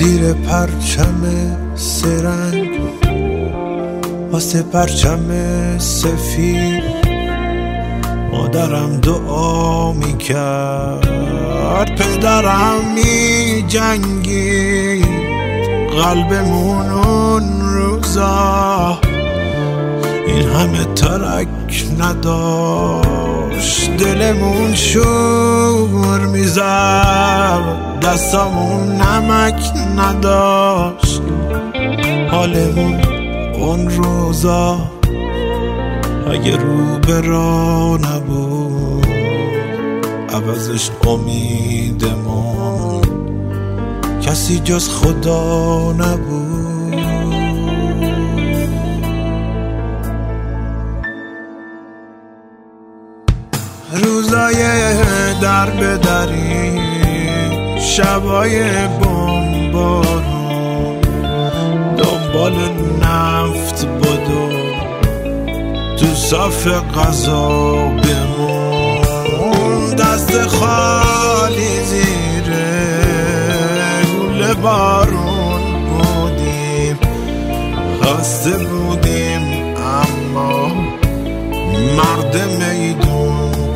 زیر پرچم سرنگ واسه پرچم سفید مادرم دعا میکرد، پدرم میجنگی، قلبمون اون روزا این همه ترک نداشت، دلمون شور میزد، دستامون نمک نداشت، حالمون اون روزا اگه رو به راه نبود عوضش امیدمون کسی جز خدا نبود. روزای در به دری، شبای بمبارون، دنبال نفت بدو تو صف غذا بمون، دست خالی زیر گل بارون بودیم، خسته بودیم اما مرد میدون بودیم.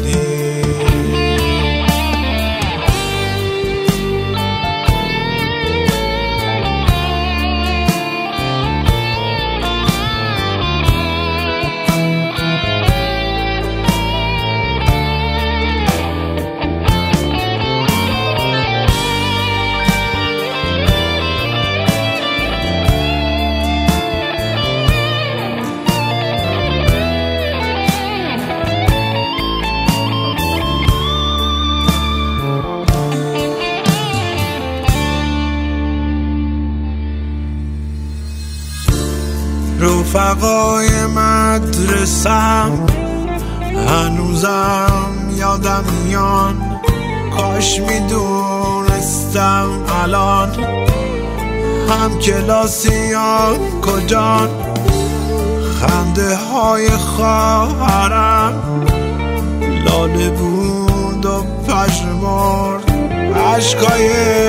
رفقای مدرسم هنوزم یادم میان، کاش میدونستم الان هم کلاسیان کجان، خنده های خواهرم لاله بود و پژمرد، عشقای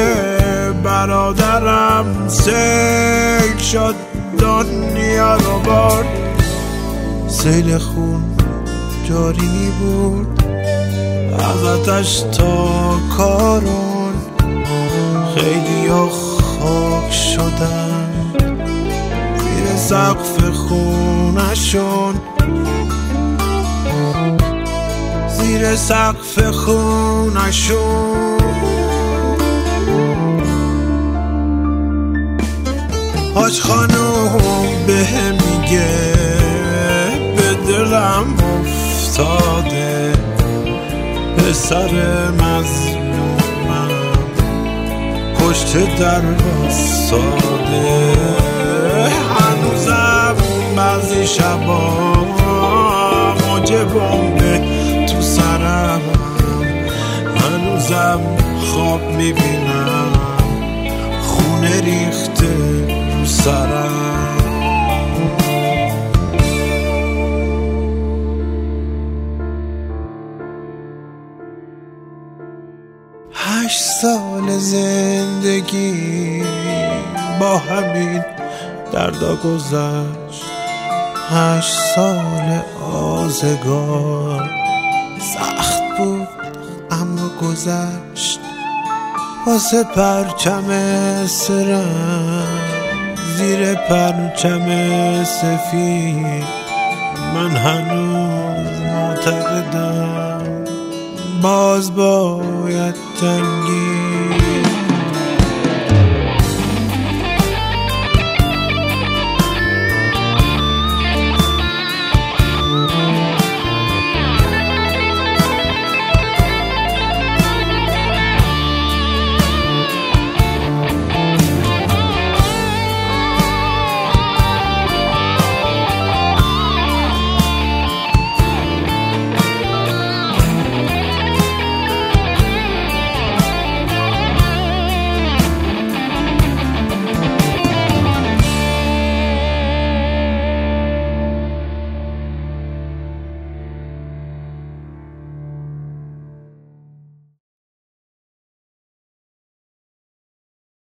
برادرم سیل شد دنیا رو برد، سیل خون جاری می بود از آتش تا کارون، خیلی ها خاک شدن زیر سقف خونشون، زیر سقف خونشون. حاج خانوم به میگه به دلم افتاده، پسر مظلومم پشت در بستاده، هنوزم بعضی شبا موج بمب تو سرم، هنوزم خواب میبینم خونه ریخته رو سرم. 8 سال زندگی با همین دردا گذشت، 8 سال آزگار سخت بود اما گذشت، واسه پرچم سرم زیر پرچم سفید من هنوز معتقدم باز باید جنگید.